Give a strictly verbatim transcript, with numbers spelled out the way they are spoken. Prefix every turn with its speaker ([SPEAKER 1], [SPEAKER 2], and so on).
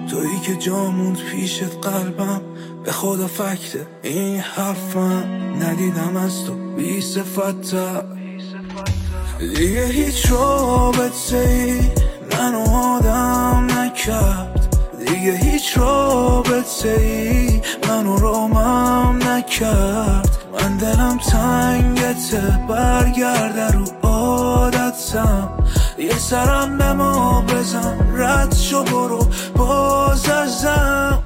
[SPEAKER 1] تویی که جاموند پیشت قلبم، به خدا فکت این حرفم، ندیدم از تو بی صفت‌تر. دیگه هیچ رابطه ای منو آدم نکرد، دیگه هیچ رابطه ای منو رامم نکرد. من دلم تنگته، برگرده رو عادتم، یه سرم به ما بزن، رد شو برو باز ازم.